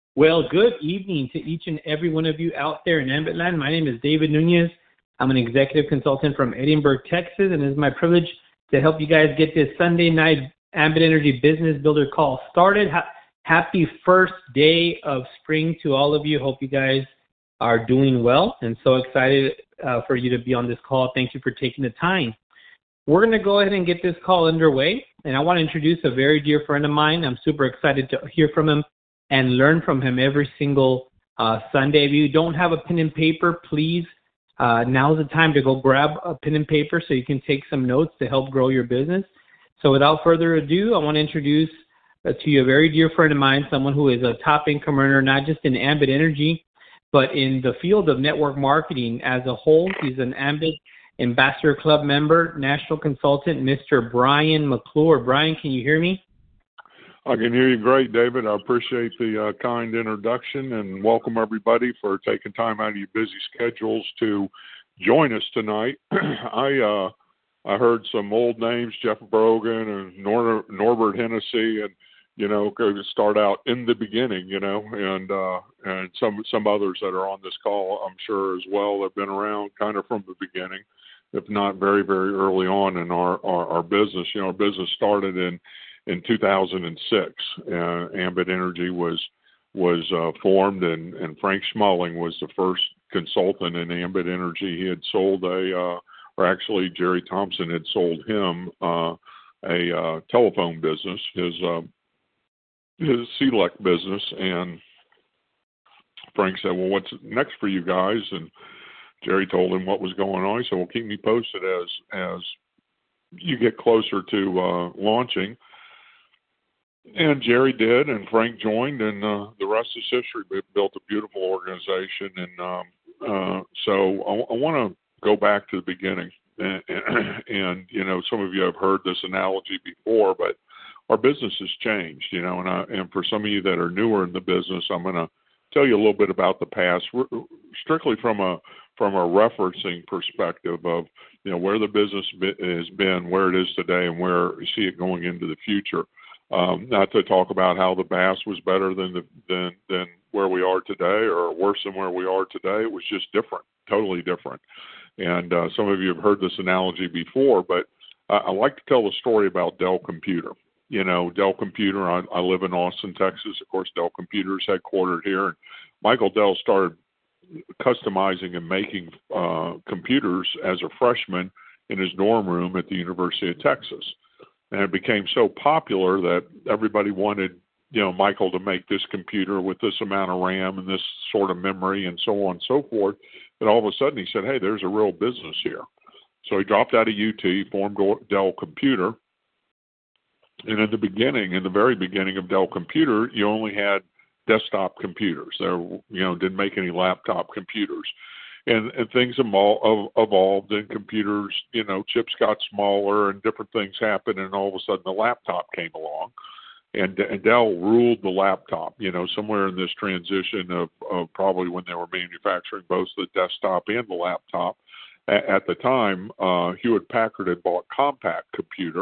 Well, good evening to each and every one of you out there in Ambitland. My name is David Nunez. I'm an executive consultant from Edinburgh, Texas, and it is my privilege to help you guys get this Sunday night Ambit Energy Business Builder call started. Happy first day of spring to all of you. Hope you guys are doing well, and so excited for you to be on this call. Thank you for taking the time. We're going to go ahead and get this call underway, and I want to introduce a very dear friend of mine. I'm super excited to hear from him and learn from him every single Sunday. If you don't have a pen and paper, please, now's the time to go grab a pen and paper so you can take some notes to help grow your business. So without further ado, I want to introduce to you a very dear friend of mine, someone who is a top income earner, not just in Ambit Energy, but in the field of network marketing as a whole. He's an Ambit Ambassador Club member, national consultant, Mr. Brian McClure. Brian, can you hear me? I can hear you great, David. I appreciate the kind introduction and welcome everybody for taking time out of your busy schedules to join us tonight. I heard some old names, Jeff Brogan and Norbert Hennessy, and go to start out in the beginning, and some others that are on this call, I'm sure as well, have been around kind of from the beginning, if not very, very early on in our business. Our business started in 2006. Ambit Energy was formed, and Frank Schmalling was the first consultant in Ambit Energy. He had sold actually Jerry Thompson had sold him a telephone business, his CLEC business, and Frank said, "Well, what's next for you guys?" And Jerry told him what was going on. He said, "Well, keep me posted as you get closer to launching." And Jerry did, and Frank joined, and the rest is history. We built a beautiful organization, and so I want to go back to the beginning. And some of you have heard this analogy before, but our business has changed, and for some of you that are newer in the business, I'm going to tell you a little bit about the past, strictly from a referencing perspective of where the business has been, where it is today, and where you see it going into the future. Not to talk about how the past was better than where we are today, or worse than where we are today. It was just different, totally different. And some of you have heard this analogy before, but I like to tell the story about Dell Computer. Dell Computer, I live in Austin, Texas. Of course, Dell Computer is headquartered here. And Michael Dell started customizing and making computers as a freshman in his dorm room at the University of Texas. And it became so popular that everybody wanted, Michael to make this computer with this amount of RAM and this sort of memory and so on and so forth. And all of a sudden he said, "Hey, there's a real business here." So he dropped out of UT, formed Dell Computer. And in the very beginning of Dell Computer, you only had desktop computers. There, didn't make any laptop computers. And things evolved, and computers, chips got smaller, and different things happened, and all of a sudden the laptop came along, and Dell ruled the laptop. Somewhere in this transition of probably when they were manufacturing both the desktop and the laptop. At the time, Hewlett Packard had bought Compaq Computer,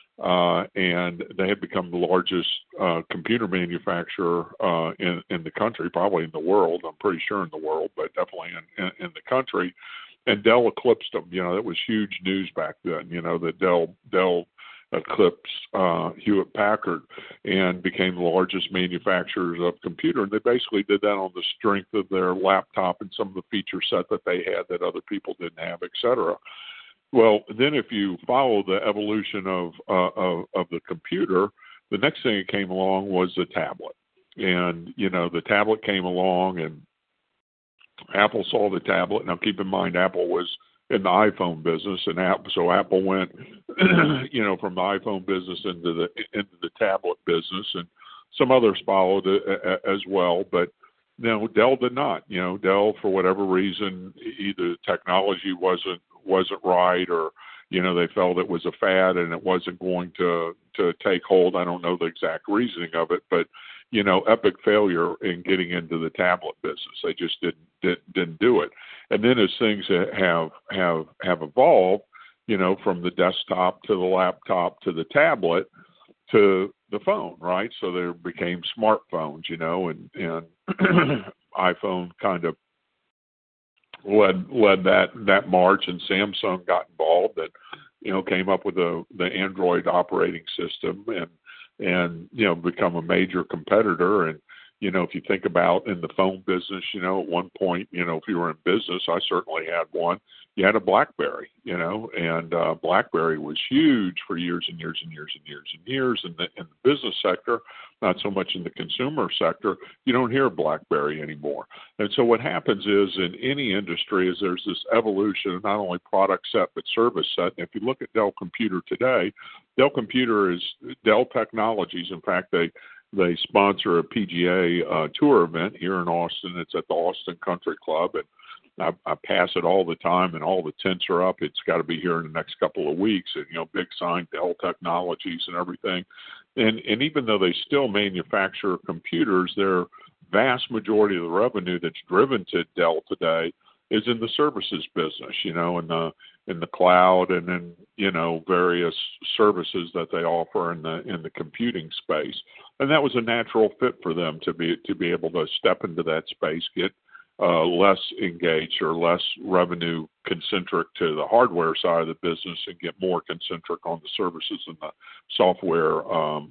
and they had become the largest computer manufacturer in the country, probably in the world. I'm pretty sure in the world, but definitely in the country. And Dell eclipsed them. That was huge news back then. That Dell eclipsed Hewlett Packard and became the largest manufacturers of computer. And they basically did that on the strength of their laptop and some of the feature set that they had that other people didn't have, et cetera. Well, then if you follow the evolution of the computer, the next thing that came along was the tablet. And, the tablet came along, and Apple saw the tablet. Now, keep in mind, Apple was in the iPhone business, and so Apple went, from the iPhone business into the tablet business, and some others followed as well. But Dell did not. Dell, for whatever reason, either the technology wasn't right, or they felt it was a fad and it wasn't going to take hold. I don't know the exact reasoning of it, but epic failure in getting into the tablet business. They just didn't do it. And then as things have evolved, from the desktop to the laptop to the tablet, to the phone, right? So there became smartphones, and iPhone kind of led that march, and Samsung got involved and came up with the Android operating system and become a major competitor. And if you think about in the phone business, at one point, if you were in business, I certainly had one. You had a BlackBerry, and BlackBerry was huge for years and years and years and years and years in the business sector, not so much in the consumer sector. You don't hear BlackBerry anymore. And so what happens is in any industry is there's this evolution of not only product set but service set. And if you look at Dell Computer today, Dell Computer is Dell Technologies. In fact, they sponsor a PGA tour event here in Austin. It's at the Austin Country Club, and I pass it all the time, and all the tents are up. It's got to be here in the next couple of weeks, and big sign Dell Technologies and everything. And even though they still manufacture computers, their vast majority of the revenue that's driven to Dell today is in the services business, in the cloud, and then various services that they offer in the computing space. And that was a natural fit for them to be able to step into that space, get less engaged or less revenue concentric to the hardware side of the business, and get more concentric on the services and the software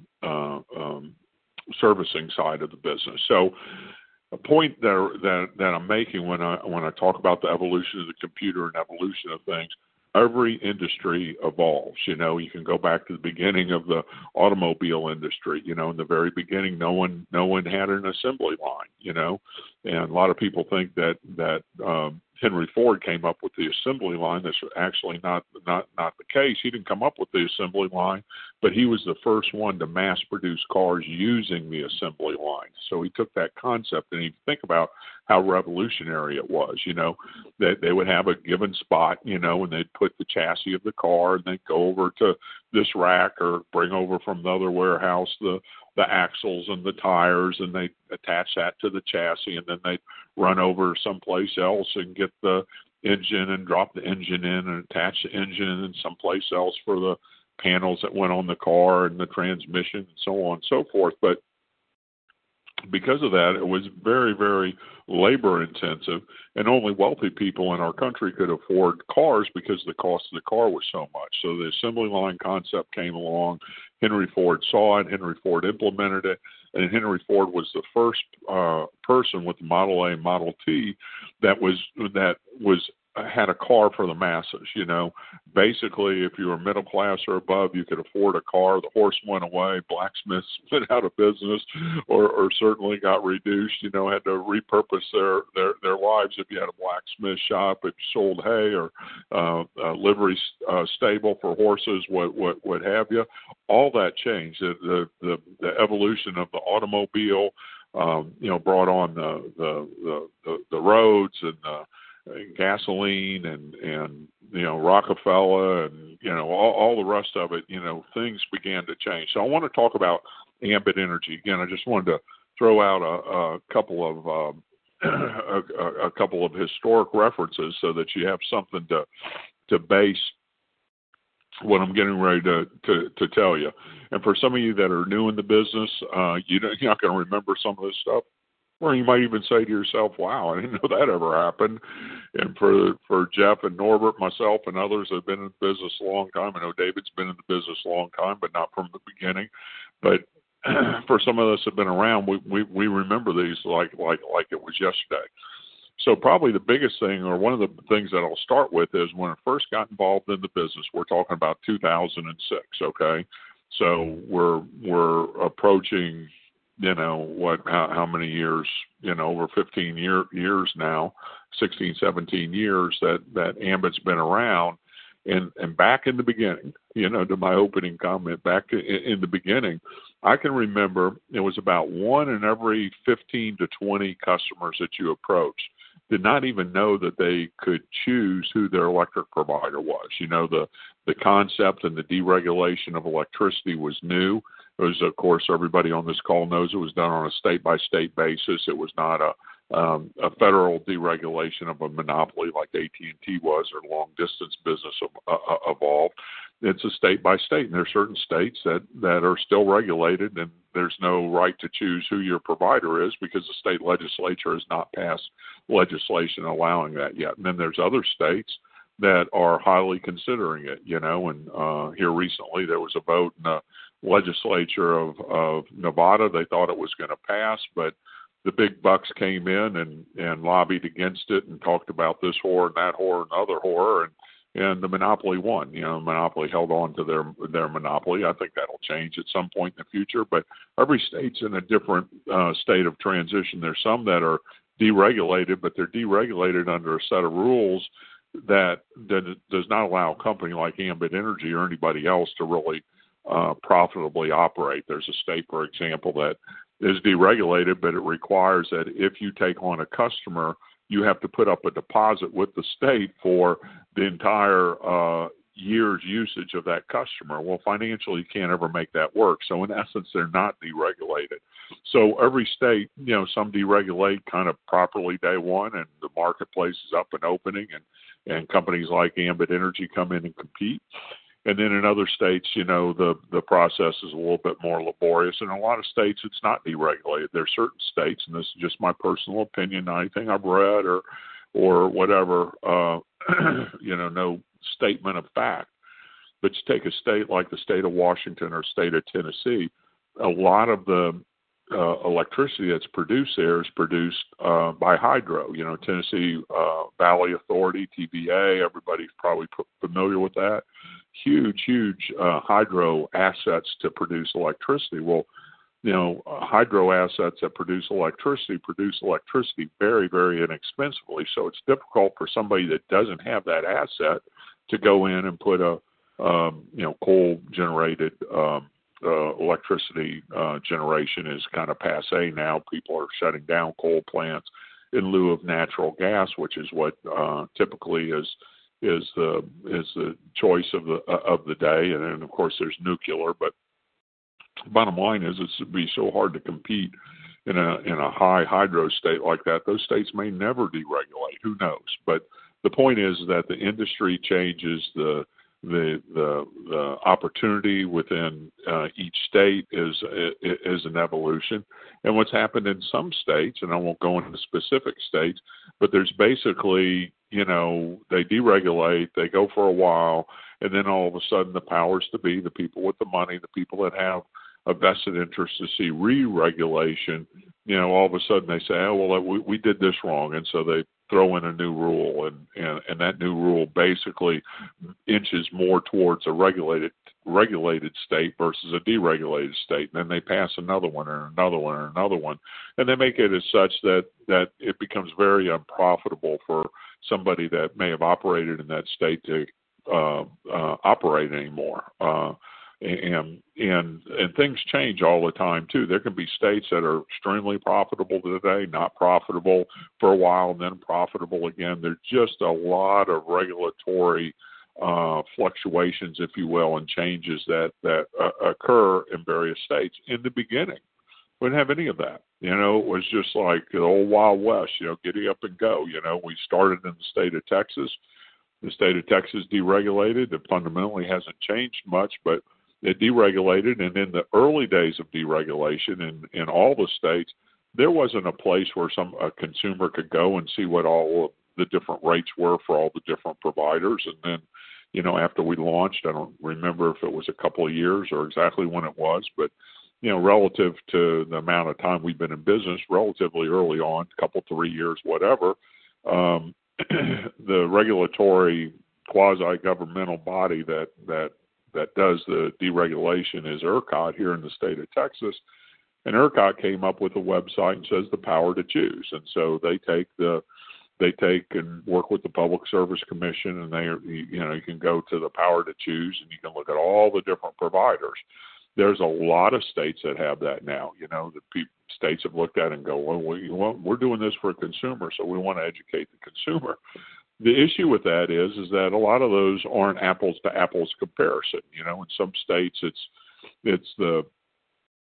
servicing side of the business. So a point that I'm making when I talk about the evolution of the computer and evolution of things, every industry evolves. You can go back to the beginning of the automobile industry. In the very beginning, no one had an assembly line. And a lot of people think that Henry Ford came up with the assembly line. That's actually not the case. He didn't come up with the assembly line, but he was the first one to mass produce cars using the assembly line. So he took that concept, and you think about how revolutionary it was, that they would have a given spot, and they'd put the chassis of the car, and they'd go over to this rack or bring over from the other warehouse the axles and the tires, and they attach that to the chassis, and then they run over someplace else and get the engine and drop the engine in and attach the engine in someplace else for the panels that went on the car and the transmission and so on and so forth. But because of that, it was very, very labor intensive, and only wealthy people in our country could afford cars because the cost of the car was so much. So the assembly line concept came along. Henry Ford saw it. Henry Ford implemented it. And Henry Ford was the first person with the Model A and Model T that had a car for the masses. Basically, if you were middle class or above, you could afford a car. The horse went away. Blacksmiths went out of business, or certainly got reduced. Had to repurpose their lives. If you had a blacksmith shop, if you sold hay or a livery stable for horses, what have you, all that changed. The evolution of the automobile, brought on the roads and gasoline and Rockefeller and all the rest of it. Things began to change. So I want to talk about Ambit Energy again. I just wanted to throw out a couple of historic references so that you have something to base what I'm getting ready to tell you. And for some of you that are new in the business, you're not going to remember some of this stuff. Or you might even say to yourself, wow, I didn't know that ever happened. And for Jeff and Norbert, myself, and others that have been in the business a long time, I know David's been in the business a long time, but not from the beginning. But for some of us that have been around, we remember these like it was yesterday. So probably the biggest thing, or one of the things that I'll start with, is when I first got involved in the business. We're talking about 2006, okay? So we're approaching, how many years, over 15 years now, 16, 17 years that Ambit's been around. And back in the beginning, to my opening comment, back in the beginning, I can remember it was about 1 in every 15 to 20 customers that you approached did not even know that they could choose who their electric provider was. The concept and the deregulation of electricity was new. It was, of course, everybody on this call knows it was done on a state-by-state basis. It was not a a federal deregulation of a monopoly like AT&T was, or long distance business evolved. It's a state by state, and there are certain states that are still regulated, and there's no right to choose who your provider is because the state legislature has not passed legislation allowing that yet. And then there's other states that are highly considering it, and here recently there was a vote in the legislature of Nevada. They thought it was going to pass, but the big bucks came in and lobbied against it and talked about this horror and that horror and other horror, and the monopoly won. Monopoly held on to their monopoly. I think that'll change at some point in the future, but every state's in a different state of transition. There's some that are deregulated, but they're deregulated under a set of rules that does not allow a company like Ambit Energy or anybody else to really profitably operate. There's a state, for example, that is deregulated, but it requires that if you take on a customer, you have to put up a deposit with the state for the entire year's usage of that customer. Well, financially, you can't ever make that work. So in essence, they're not deregulated. So every state, some deregulate kind of properly day one, and the marketplace is up and opening, and companies like Ambit Energy come in and compete. And then in other states, the process is a little bit more laborious. In a lot of states, it's not deregulated. There are certain states, and this is just my personal opinion, not anything I've read or whatever, no statement of fact. But you take a state like the state of Washington or state of Tennessee, a lot of the electricity that's produced there is produced by hydro. Tennessee Valley Authority, TVA, everybody's probably familiar with that. Huge hydro assets to produce electricity. Well, hydro assets that produce electricity very, very inexpensively. So it's difficult for somebody that doesn't have that asset to go in and put a coal-generated electricity generation is kind of passe now. People are shutting down coal plants in lieu of natural gas, which is what typically is the choice of the day. And then of course there's nuclear, but bottom line is it's be so hard to compete in a high hydro state like that. Those states may never deregulate. Who knows? But the point is that the industry changes, the opportunity within each state is an evolution. And what's happened in some states, and I won't go into specific states, but there's basically, they deregulate, they go for a while, and then all of a sudden the powers to be, the people with the money, the people that have a vested interest to see re-regulation, all of a sudden they say, oh, well, we did this wrong. And so they throw in a new rule, and that new rule basically inches more towards a regulated state versus a deregulated state. And then they pass another one and another one and another one. And they make it as such that it becomes very unprofitable for somebody that may have operated in that state to operate anymore. And things change all the time too. There can be states that are extremely profitable today, not profitable for a while, and then profitable again. There's just a lot of regulatory fluctuations, if you will, and changes that occur in various states. In the beginning, we didn't have any of that. It was just like the old Wild West. Giddy up and go. We started in the state of Texas. The state of Texas deregulated. It fundamentally hasn't changed much, but it deregulated, and in the early days of deregulation in all the states, there wasn't a place where a consumer could go and see what all of the different rates were for all the different providers. And then, after we launched, I don't remember if it was a couple of years or exactly when it was, but, relative to the amount of time we've been in business, relatively early on, a couple, 3 years, whatever, the regulatory quasi-governmental body that does the deregulation is ERCOT here in the state of Texas. And ERCOT came up with a website and says the power to choose. And so they take and work with the Public Service Commission, and you can go to the power to choose, and you can look at all the different providers. There's a lot of states that have that now. States have looked at it and go, well, we're doing this for a consumer, so we want to educate the consumer. The issue with that is that a lot of those aren't apples to apples comparison. In some states it's the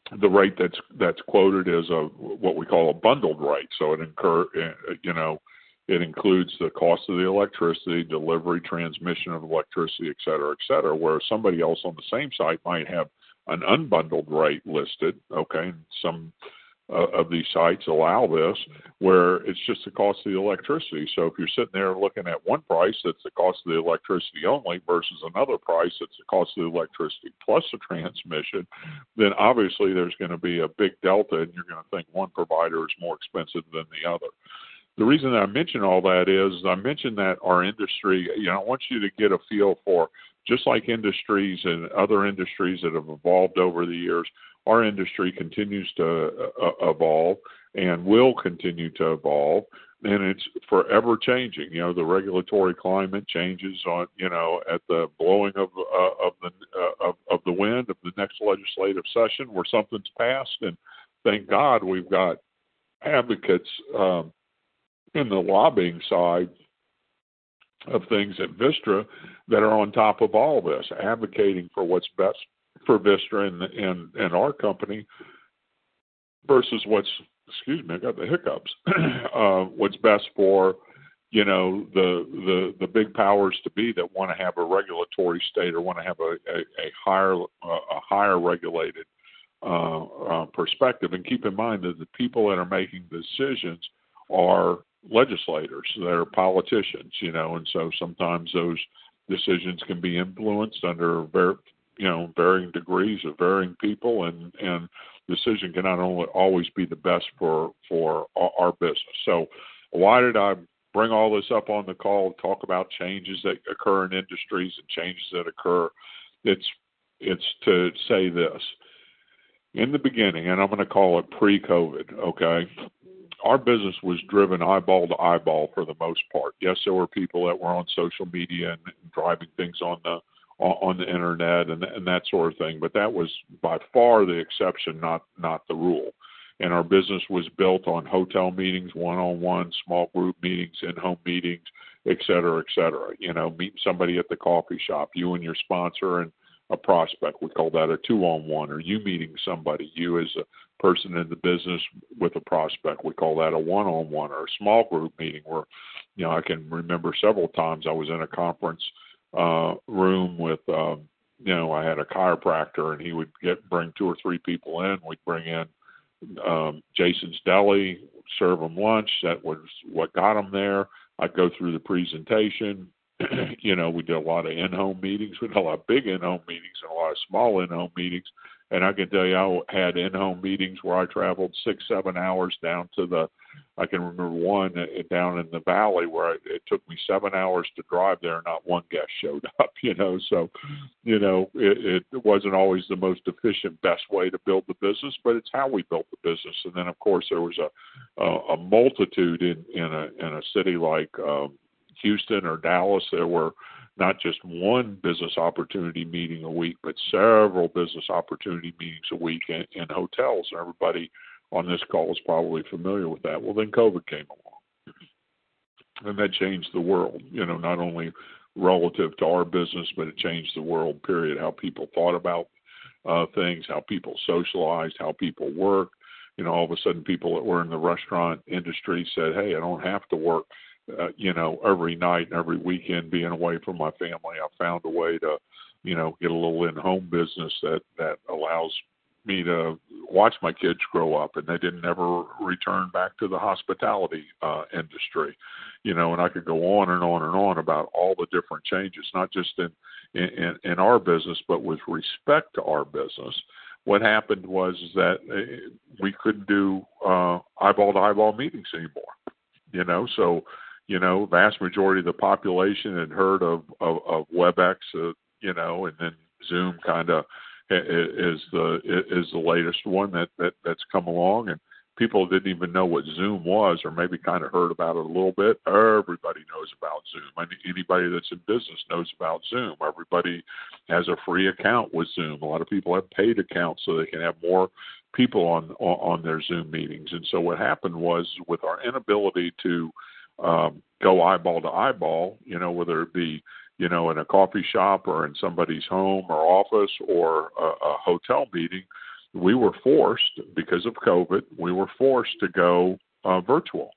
the rate that's quoted is what we call a bundled rate. So it it includes the cost of the electricity, delivery, transmission of electricity, et cetera, where somebody else on the same site might have an unbundled rate listed. Okay, some of these sites allow this, where it's just the cost of the electricity. So if you're sitting there looking at one price that's the cost of the electricity only versus another price that's the cost of the electricity plus the transmission, then obviously there's going to be a big delta, and you're going to think one provider is more expensive than the other. The reason that I mention all that is I mentioned that our industry, I want you to get a feel for, just like industries and other industries that have evolved over the years, our industry continues to evolve and will continue to evolve, and it's forever changing. The regulatory climate changes on, at the blowing of the wind of the next legislative session where something's passed, and thank God we've got advocates in the lobbying side of things at Vistra that are on top of all this, advocating for what's best for Vistra and our company versus what's, excuse me, I got the hiccups, what's best for, the big powers to be that want to have a regulatory state or want to have a higher regulated perspective. And keep in mind that the people that are making the decisions are legislators, they're politicians, and so sometimes those decisions can be influenced under varying degrees of varying people, and decision can not only always be the best for our business. So why did I bring all this up on the call, talk about changes that occur in industries and changes that occur? It's to say this. In the beginning, and I'm going to call it pre-COVID, okay, our business was driven eyeball to eyeball for the most part. Yes, there were people that were on social media and driving things on the internet and that sort of thing, but that was by far the exception, not the rule. And our business was built on hotel meetings, one-on-one, small group meetings, in-home meetings, et cetera, meet somebody at the coffee shop, you and your sponsor and a prospect. We call that a two-on-one, or you meeting somebody, you as a person in the business with a prospect. We call that a one-on-one, or a small group meeting where, I can remember several times I was in a conference room with, I had a chiropractor, and he would bring 2 or 3 people in. We'd bring in Jason's Deli, serve them lunch. That was what got them there. I'd go through the presentation. We did a lot of in-home meetings. We did a lot of big in-home meetings and a lot of small in-home meetings. And I can tell you, I had in-home meetings where I traveled 6-7 hours down to I can remember one down in the valley where it took me 7 hours to drive there and not one guest showed up, So, it wasn't always the most efficient, best way to build the business, but it's how we built the business. And then, of course, there was a multitude in a city like Houston or Dallas. There were not just one business opportunity meeting a week, but several business opportunity meetings a week in hotels. Everybody on this call is probably familiar with that. Well, then COVID came along, and that changed the world, not only relative to our business, but it changed the world, period, how people thought about things, how people socialized, how people worked. All of a sudden people that were in the restaurant industry said, hey, I don't have to work every night and every weekend being away from my family. I found a way to, get a little in-home business that allows me to watch my kids grow up, and they didn't ever return back to the hospitality industry, and I could go on and on and on about all the different changes, not just in our business, but with respect to our business. What happened was that we couldn't do eyeball to eyeball meetings anymore, so vast majority of the population had heard of WebEx, and then Zoom kind of is the latest one that's come along, and people didn't even know what Zoom was, or maybe kind of heard about it a little bit. Everybody knows about Zoom. Anybody that's in business knows about Zoom. Everybody has a free account with Zoom. A lot of people have paid accounts so they can have more people on their Zoom meetings. And so what happened was, with our inability to go eyeball to eyeball, whether it be, in a coffee shop or in somebody's home or office or a hotel meeting, we were forced, because of COVID, we were forced to go virtual.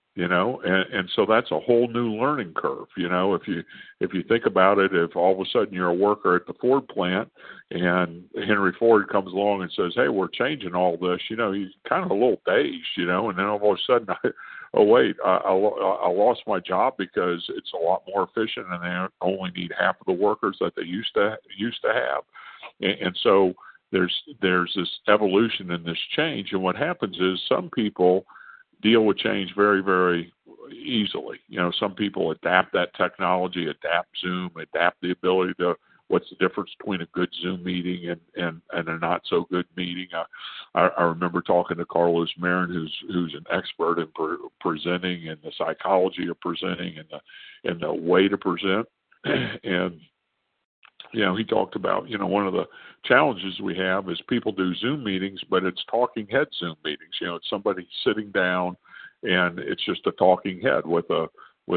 And so that's a whole new learning curve. If you think about it, if all of a sudden you're a worker at the Ford plant and Henry Ford comes along and says, "Hey, we're changing all this," he's kind of a little dazed, and then all of a sudden, oh wait, I lost my job because it's a lot more efficient and they only need half of the workers that they used to have, and so there's this evolution and this change, and what happens is some people deal with change very, very easily. Some people adapt that technology, adapt Zoom, adapt the ability to what's the difference between a good Zoom meeting and a not so good meeting. I remember talking to Carlos Marin, who's an expert in presenting and the psychology of presenting and the way to present. And he talked about, one of the challenges we have is people do Zoom meetings, but it's talking head Zoom meetings. It's somebody sitting down and it's just a talking head with a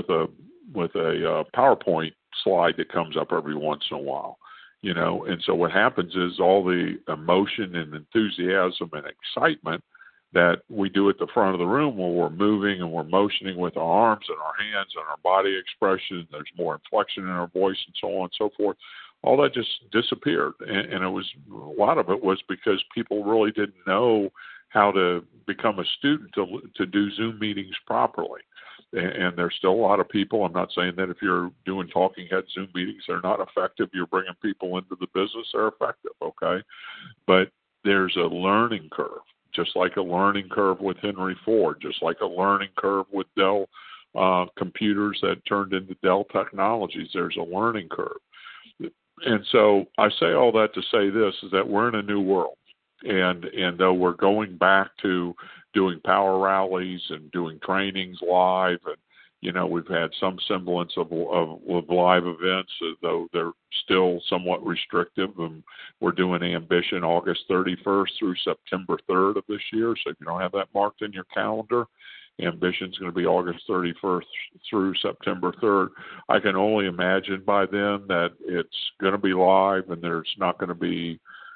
PowerPoint slide that comes up every once in a while, and so what happens is all the emotion and enthusiasm and excitement that we do at the front of the room when we're moving and we're motioning with our arms and our hands and our body expression, there's more inflection in our voice and so on and so forth. All that just disappeared. And it was, a lot of it was because people really didn't know how to become a student to do Zoom meetings properly. And there's still a lot of people, I'm not saying that if you're doing talking head Zoom meetings, they're not effective. You're bringing people into the business, they're effective, okay? But there's a learning curve, just like a learning curve with Henry Ford, just like a learning curve with Dell computers that turned into Dell Technologies. There's a learning curve. And so I say all that to say this, is that we're in a new world. And though we're going back to doing power rallies and doing trainings live, and, we've had some semblance of live events, though they're still somewhat restrictive. And we're doing Ambition August 31st through September 3rd of this year. So if you don't have that marked in your calendar, Ambition's going to be August 31st through September 3rd. I can only imagine by then that it's going to be live and there's not going to be,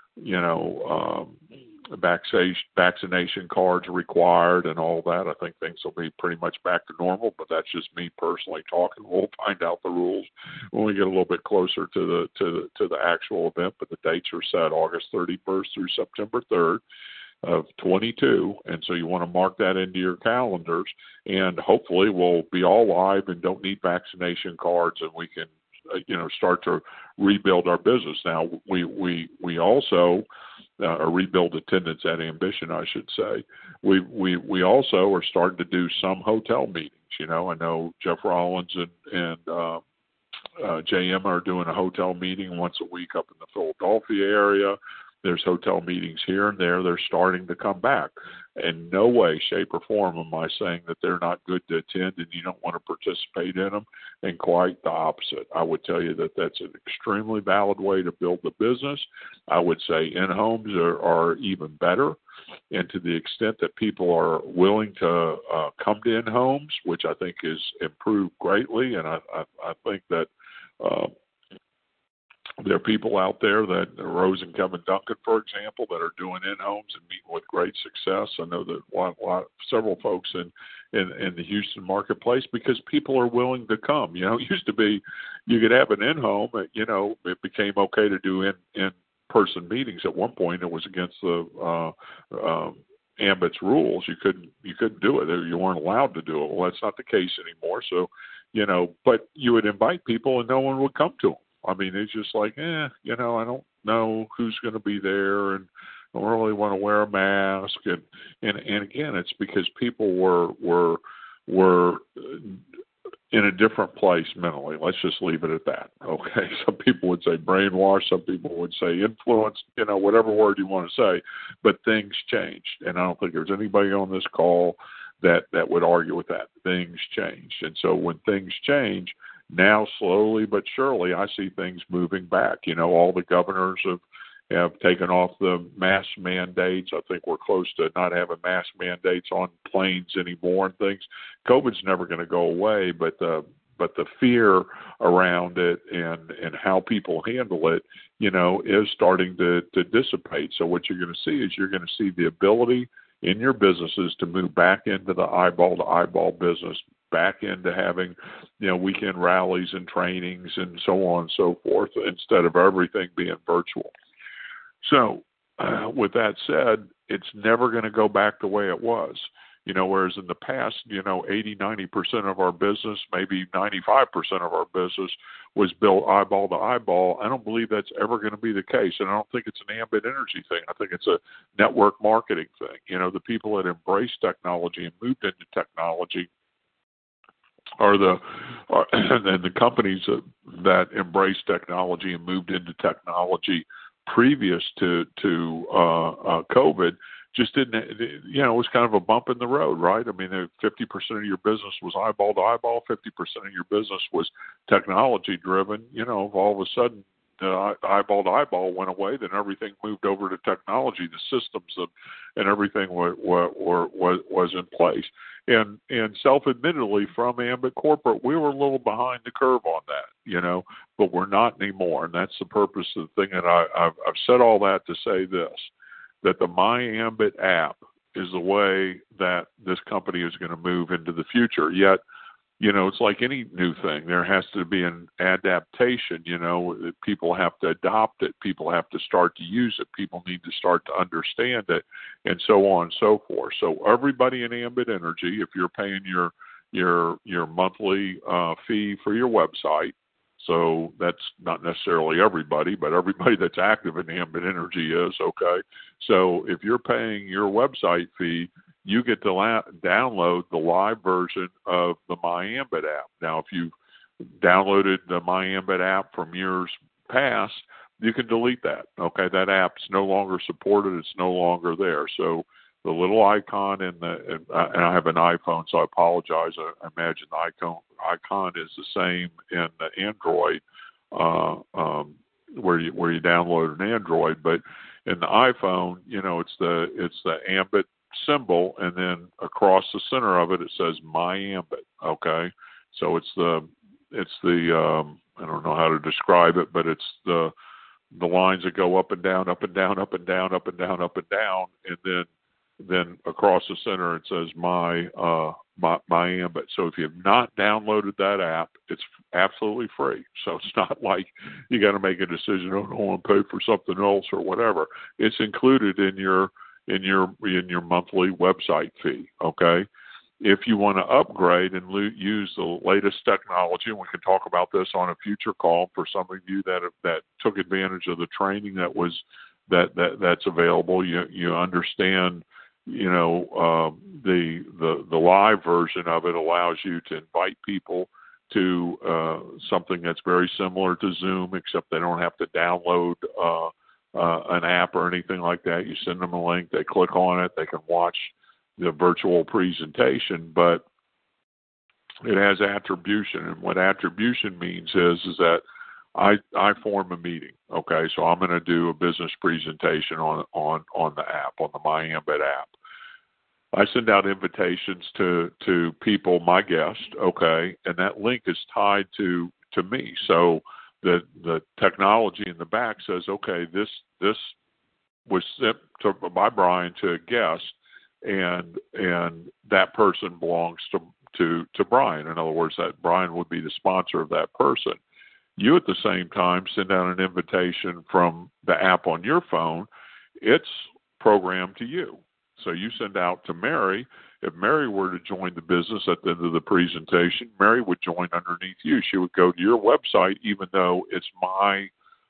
vaccination cards required and all that. I think things will be pretty much back to normal, but that's just me personally talking. We'll find out the rules when we get a little bit closer to the actual event. But the dates are set August 31st through September 3rd. Of 22, and so you want to mark that into your calendars, and hopefully we'll be all live and don't need vaccination cards, and we can start to rebuild our business. Now we also rebuild attendance at Ambition, I should say. We also are starting to do some hotel meetings. I know Jeff Rollins and JM are doing a hotel meeting once a week up in the Philadelphia area. There's hotel meetings here and there. They're starting to come back. In no way, shape, or form am I saying that they're not good to attend and you don't want to participate in them, and quite the opposite. I would tell you that that's an extremely valid way to build the business. I would say in-homes are even better, and to the extent that people are willing to come to in-homes, which I think is improved greatly, and I think that there are people out there that Rose and Kevin Duncan, for example, that are doing in-homes and meeting with great success. I know that several folks in the Houston marketplace, because people are willing to come. It used to be you could have an in-home. It became okay to do in-person meetings. At one point, it was against the Ambit's rules. You couldn't do it. You weren't allowed to do it. Well, that's not the case anymore. So, but you would invite people and no one would come to them. I mean, it's just like, I don't know who's going to be there, and I don't really want to wear a mask. And again, it's because people were in a different place mentally. Let's just leave it at that. Okay. Some people would say brainwashed. Some people would say influenced, whatever word you want to say, but things changed. And I don't think there's anybody on this call that would argue with that. Things changed. And so when things change, now, slowly but surely, I see things moving back. All the governors have taken off the mask mandates. I think we're close to not having mask mandates on planes anymore and things. COVID's never going to go away, but the the fear around it and how people handle it, is starting to dissipate. So what you're going to see is you're going to see the ability in your businesses to move back into the eyeball to eyeball business, back into having, weekend rallies and trainings and so on and so forth, instead of everything being virtual. So with that said, it's never going to go back the way it was. Whereas in the past, 80, 90% of our business, maybe 95% of our business was built eyeball to eyeball. I don't believe that's ever going to be the case. And I don't think it's an Ambit Energy thing. I think it's a network marketing thing. The people that embrace technology and moved into technology and the companies that embrace technology and moved into technology previous to COVID just didn't, it was kind of a bump in the road, right? I mean, 50% of your business was eyeball to eyeball, 50% of your business was technology driven. If all of a sudden eyeball to eyeball went away, then everything moved over to technology. The systems and everything was in place. And self-admittedly, from Ambit Corporate, we were a little behind the curve on that, but we're not anymore. And that's the purpose of the thing. And I've said all that to say this, that the MyAmbit app is the way that this company is going to move into the future. Yet, it's like any new thing. There has to be an adaptation, people have to adopt it. People have to start to use it. People need to start to understand it, and so on and so forth. So everybody in Ambit Energy, if you're paying your monthly fee for your website, so that's not necessarily everybody, but everybody that's active in Ambit Energy is, okay? So if you're paying your website fee, you get to download the live version of the MyAmbit app. Now, if you've downloaded the MyAmbit app from years past, you can delete that, okay? That app's no longer supported. It's no longer there. So the little icon and I have an iPhone, so I apologize. I imagine the icon is the same in the Android, where you download an Android, but in the iPhone, it's the Ambit symbol, and then across the center of it, it says MyAmbit. Okay, so it's the I don't know how to describe it, but it's the lines that go up and down, up and down, up and down, up and down, up and down, and then across the center it says MyAmbit. So if you've not downloaded that app, it's absolutely free. So it's not like you got to make a decision, I don't want to pay for something else or whatever. It's included in your monthly website fee. Okay. If you want to upgrade and use the latest technology, and we can talk about this on a future call for some of you that took advantage of the training that's available, you understand. The live version of it allows you to invite people to something that's very similar to Zoom, except they don't have to download an app or anything like that. You send them a link, they click on it, they can watch the virtual presentation, but it has attribution. And what attribution means is that I form a meeting. Okay, so I'm going to do a business presentation on the app, on the MyAmbit app. I send out invitations to people, my guests, okay, and that link is tied to me. So the technology in the back says, okay, this was sent by Brian to a guest, and that person belongs to Brian. In other words, that Brian would be the sponsor of that person. You at the same time send out an invitation from the app on your phone. It's programmed to you. So you send out to Mary. If Mary were to join the business at the end of the presentation, Mary would join underneath you. She would go to your website, even though it's my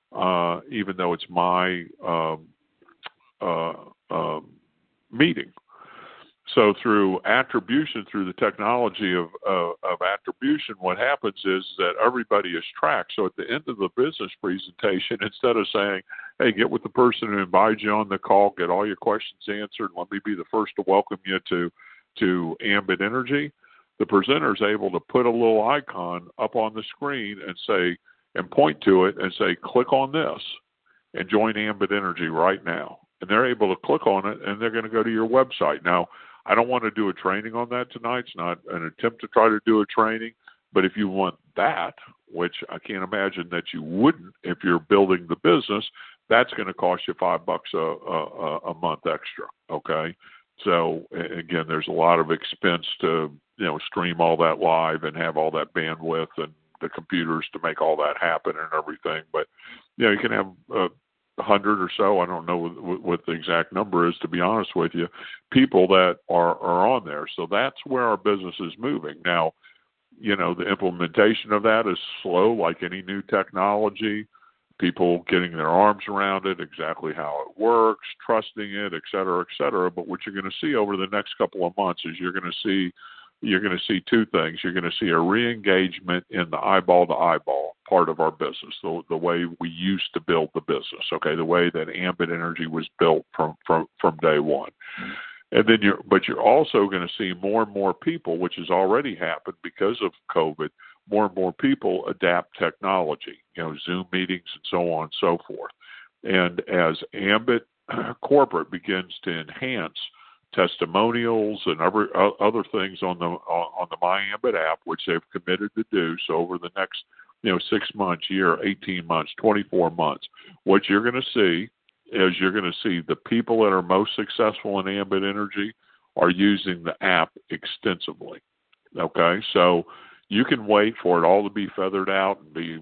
meeting. So through attribution, through the technology of attribution, what happens is that everybody is tracked. So at the end of the business presentation, instead of saying, hey, get with the person who invited you on the call, get all your questions answered, let me be the first to welcome you to Ambit Energy, the presenter is able to put a little icon up on the screen and point to it and say, click on this and join Ambit Energy right now. And they're able to click on it, and they're going to go to your website. Now, I don't want to do a training on that tonight. It's not an attempt to try to do a training, But if you want that, which I can't imagine that you wouldn't if you're building the business, that's going to cost you $5 a month extra. Okay. So again, there's a lot of expense to, stream all that live and have all that bandwidth and the computers to make all that happen and everything. But, you can have 100 or so, I don't know what the exact number is, to be honest with you, people that are on there. So that's where our business is moving. Now, the implementation of that is slow, like any new technology, people getting their arms around it, exactly how it works, trusting it, et cetera, et cetera. But what you're going to see over the next couple of months is you're going to see two things. You're going to see a re-engagement in the eyeball to eyeball part of our business, the way we used to build the business, okay, the way that Ambit Energy was built from day one. And then you're also going to see more and more people, which has already happened because of COVID, more and more people adapt technology, Zoom meetings and so on and so forth. And as Ambit Corporate begins to enhance testimonials and other things on the MyAmbit app, which they've committed to do, so over the next 6 months, year, 18 months, 24 months, what you're going to see is you're going to see the people that are most successful in Ambit Energy are using the app extensively. Okay, so you can wait for it all to be feathered out and be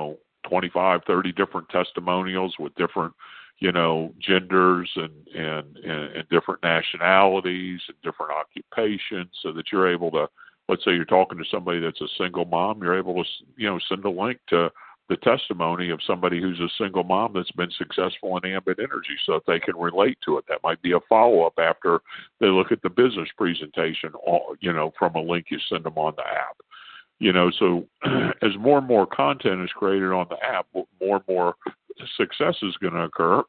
25, 30 different testimonials with different genders and different nationalities and different occupations, so that you're able to, let's say you're talking to somebody that's a single mom, you're able to send a link to the testimony of somebody who's a single mom that's been successful in Ambit Energy, so that they can relate to it. That might be a follow-up after they look at the business presentation, from a link you send them on the app. So as more and more content is created on the app, more and more success is going to occur.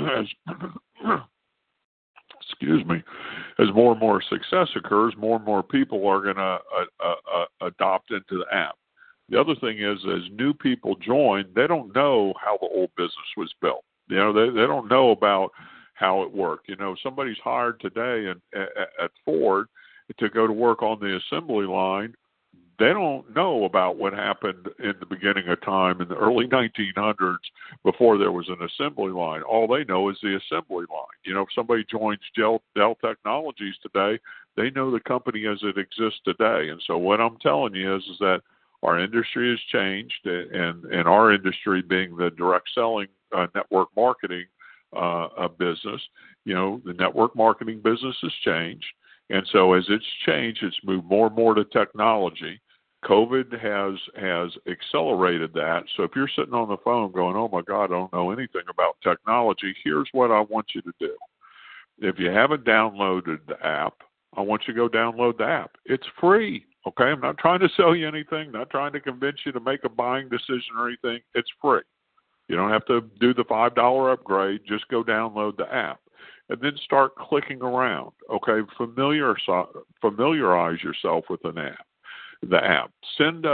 As more and more success occurs, more and more people are going to adopt into the app. The other thing is, as new people join, they don't know how the old business was built. They don't know about how it worked. Somebody's hired today at Ford to go to work on the assembly line. They don't know about what happened in the beginning of time in the early 1900s before there was an assembly line. All they know is the assembly line. If somebody joins Dell Technologies today, they know the company as it exists today. And so what I'm telling you is that our industry has changed, and our industry being the direct selling network marketing business, the network marketing business has changed. And so as it's changed, it's moved more and more to technology. COVID has accelerated that. So if you're sitting on the phone going, oh, my God, I don't know anything about technology, here's what I want you to do. If you haven't downloaded the app, I want you to go download the app. It's free, okay? I'm not trying to sell you anything, not trying to convince you to make a buying decision or anything. It's free. You don't have to do the $5 upgrade. Just go download the app. And then start clicking around, okay? Familiarize yourself with the app. Send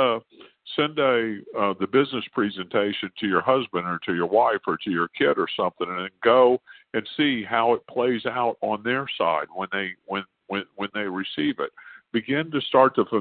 the business presentation to your husband or to your wife or to your kid or something, and then go and see how it plays out on their side when they receive it. Begin to start to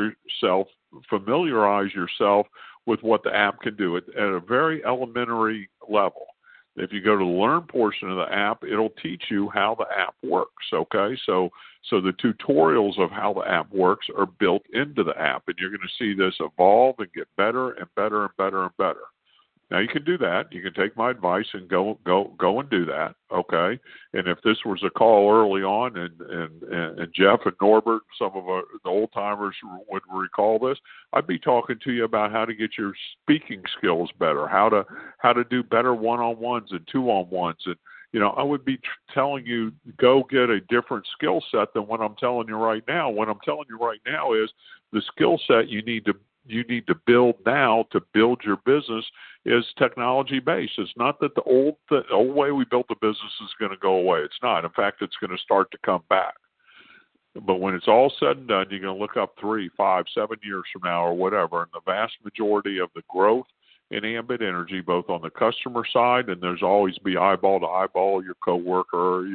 familiarize yourself with what the app can do at a very elementary level. If you go to the learn portion of the app, it'll teach you how the app works, okay? So the tutorials of how the app works are built into the app, and you're going to see this evolve and get better and better and better and better. Now, you can do that. You can take my advice and go and do that, okay? And if this was a call early on, and Jeff and Norbert, some of the old-timers would recall this, I'd be talking to you about how to get your speaking skills better, how to do better one-on-ones and two-on-ones. And, I would be telling you, go get a different skill set than what I'm telling you right now. What I'm telling you right now is the skill set you need to build now to build your business is technology based. It's not that the old way we built the business is going to go away. It's not. In fact, it's going to start to come back. But when it's all said and done, you're going to look up 3, 5, 7 years from now or whatever, and the vast majority of the growth in Ambit Energy, both on the customer side, and there's always be eyeball to eyeball, your coworker or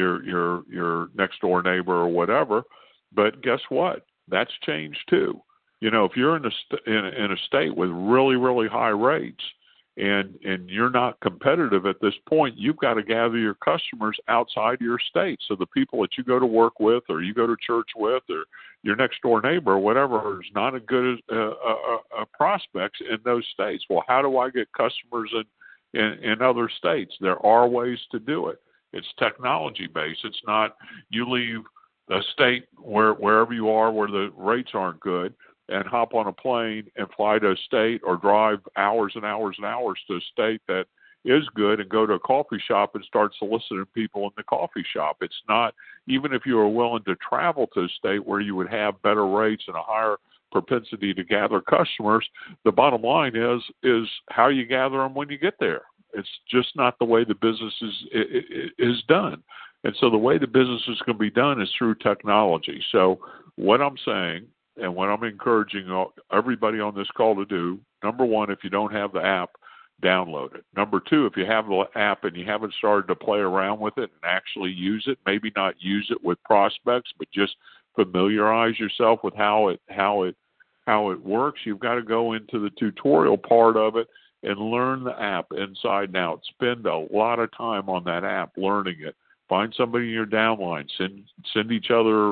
your next door neighbor or whatever. But guess what? That's changed too. If you're in a state with really, really high rates, and you're not competitive at this point, you've got to gather your customers outside your state. So the people that you go to work with, or you go to church with, or your next door neighbor, or whatever, is not as good as prospects in those states. Well, how do I get customers in other states? There are ways to do it. It's technology based. It's not you leave a state wherever you are where the rates aren't good and hop on a plane and fly to a state, or drive hours and hours and hours to a state that is good and go to a coffee shop and start soliciting people in the coffee shop. It's not, even if you are willing to travel to a state where you would have better rates and a higher propensity to gather customers, the bottom line is how you gather them when you get there. It's just not the way the business is done. And so the way the business is going to be done is through technology. So what I'm saying, and what I'm encouraging everybody on this call to do, number one, if you don't have the app, download it. Number two, if you have the app and you haven't started to play around with it and actually use it, maybe not use it with prospects, but just familiarize yourself with how it works. You've got to go into the tutorial part of it and learn the app inside and out. Spend a lot of time on that app learning it. Find somebody in your downline. Send each other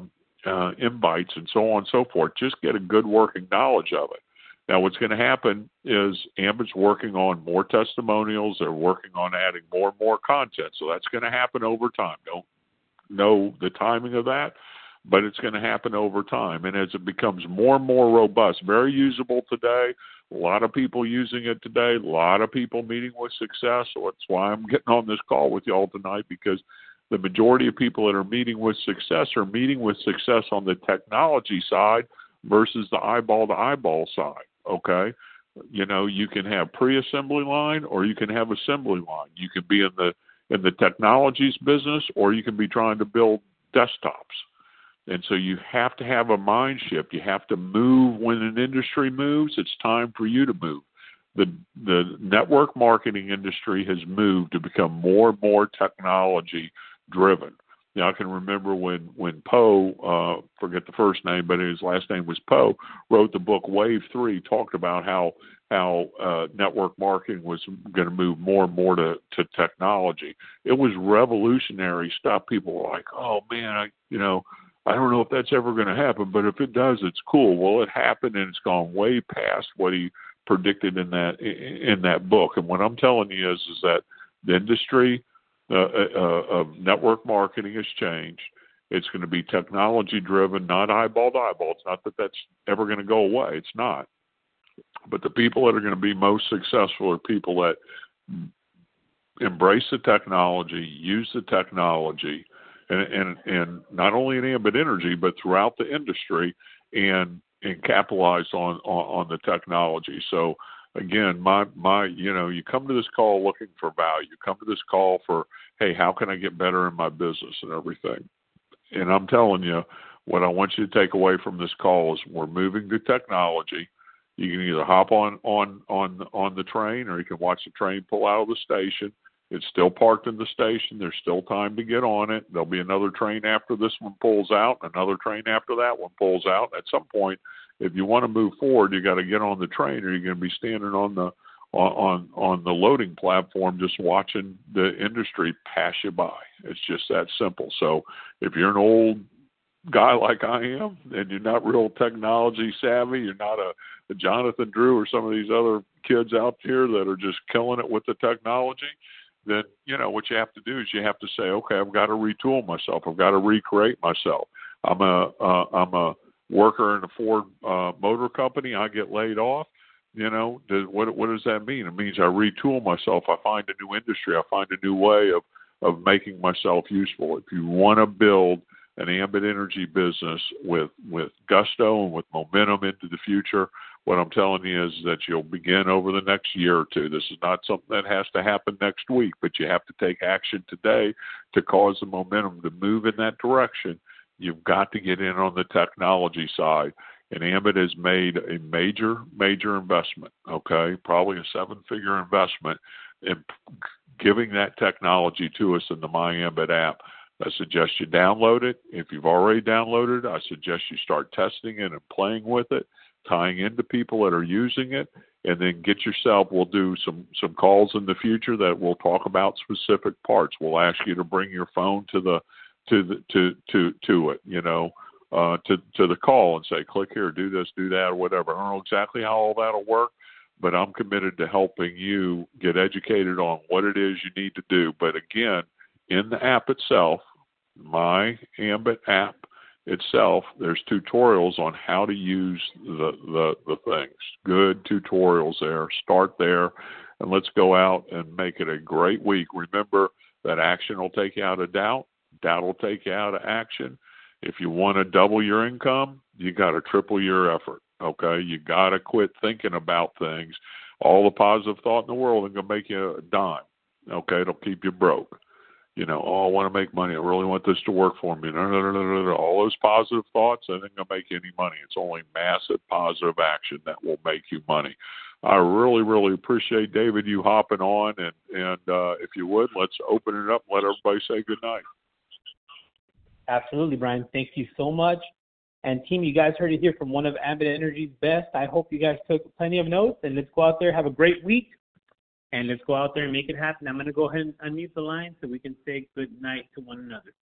invites and so on and so forth. Just get a good working knowledge of it. Now, what's going to happen is Ambit's working on more testimonials. They're working on adding more and more content. So that's going to happen over time. Don't know the timing of that, but it's going to happen over time. And as it becomes more and more robust, very usable today, a lot of people using it today, a lot of people meeting with success. So that's why I'm getting on this call with y'all tonight, because the majority of people that are meeting with success are meeting with success on the technology side versus the eyeball-to-eyeball side, okay? You can have pre-assembly line or you can have assembly line. You can be in the technologies business, or you can be trying to build desktops. And so you have to have a mind shift. You have to move. When an industry moves, it's time for you to move. The network marketing industry has moved to become more and more technology driven. Now, I can remember when Poe, forget the first name, but his last name was Poe, wrote the book Wave 3, talked about how network marketing was going to move more and more to technology. It was revolutionary stuff. People were like, oh, man, I don't know if that's ever going to happen, but if it does, it's cool. Well, it happened, and it's gone way past what he predicted in that book. And what I'm telling you is that the industry of network marketing has changed. It's going to be technology driven, not eyeball to eyeball. It's not that that's ever going to go away. It's not. But the people that are going to be most successful are people that embrace the technology, use the technology, and not only in Ambit Energy, but throughout the industry, and capitalize on the technology. So again, you come to this call looking for value. You come to this call for, hey, how can I get better in my business and everything? And I'm telling you, what I want you to take away from this call is we're moving to technology. You can either hop on the train, or you can watch the train pull out of the station. It's still parked in the station. There's still time to get on it. There'll be another train after this one pulls out, another train after that one pulls out. At some point, if you want to move forward, you got to get on the train, or you're going to be standing on the loading platform just watching the industry pass you by. It's just that simple. So if you're an old guy like I am, and you're not real technology savvy, you're not a Jonathan Drew or some of these other kids out here that are just killing it with the technology, then what you have to do is you have to say, okay, I've got to retool myself. I've got to recreate myself. I'm a worker in a Ford Motor Company. I get laid off. What does that mean? It means I retool myself. I find a new industry. I find a new way of making myself useful. If you want to build an Ambit Energy business with gusto and with momentum into the future, what I'm telling you is that you'll begin over the next year or two. This is not something that has to happen next week, but you have to take action today to cause the momentum to move in that direction. You've got to get in on the technology side. And Ambit has made a major, major investment, okay, probably a 7-figure investment in giving that technology to us in the MyAmbit app. I suggest you download it. If you've already downloaded it, I suggest you start testing it and playing with it, tying into people that are using it, and then get yourself. We'll do some calls in the future that we'll talk about specific parts. We'll ask you to bring your phone to it, you know, to the call and say, click here, do this, do that, or whatever. I don't know exactly how all that'll work, but I'm committed to helping you get educated on what it is you need to do. But again, in the app itself, my Ambit app itself, there's tutorials on how to use the things. Good tutorials there. Start there, and let's go out and make it a great week. Remember that action will take you out of doubt. Doubt will take you out of action. If you want to double your income, you got to triple your effort. Okay, you got to quit thinking about things. All the positive thought in the world ain't gonna make you a dime. Okay, it'll keep you broke. You know, oh, I want to make money. I really want this to work for me. No. All those positive thoughts, I think, gonna make you any money. It's only massive positive action that will make you money. I really, really appreciate, David, you hopping on, and if you would, let's open it up and let everybody say good night. Absolutely, Brian. Thank you so much. And team, you guys heard it here from one of Ambit Energy's best. I hope you guys took plenty of notes, and let's go out there, have a great week, and let's go out there and make it happen. I'm going to go ahead and unmute the line so we can say good night to one another.